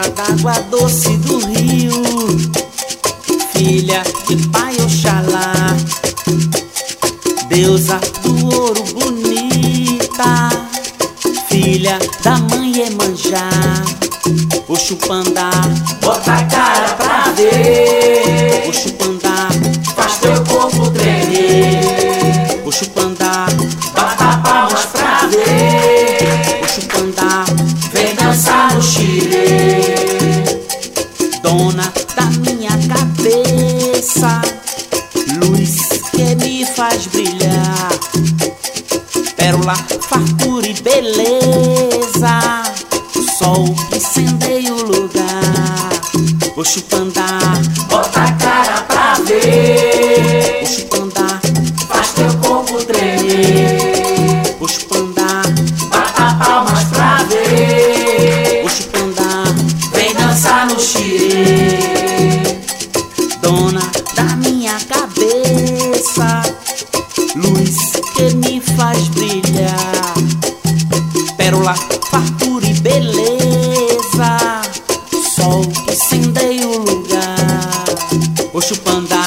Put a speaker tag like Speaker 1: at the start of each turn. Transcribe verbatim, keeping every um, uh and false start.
Speaker 1: d'água doce do rio, filha de pai Oxalá, deusa do ouro bonita, filha da mãe Iemanjá. Oxupandá,
Speaker 2: bota a cara pra ver.
Speaker 1: Oxupandá,
Speaker 2: faz teu corpo tremer.
Speaker 1: Oxupandá,
Speaker 2: bata palmas pra ver.
Speaker 1: Oxupandá,
Speaker 2: vem dançar no xirê.
Speaker 1: Dona da minha cabeça, luz que me faz brilhar, pérola, fartura e beleza, sol que incendeia o lugar. Oxupandá,
Speaker 2: bota a cara pra ver.
Speaker 1: Oxupandá,
Speaker 2: faz teu corpo tremer.
Speaker 1: Oxupandá,
Speaker 2: bata palmas pra ver.
Speaker 1: Oxupandá,
Speaker 2: vem dançar no xirê.
Speaker 1: dona da minha cabeça, luz que me faz brilhar, pérola, fartura e beleza, sol que incendeia o lugar. Oxupandá,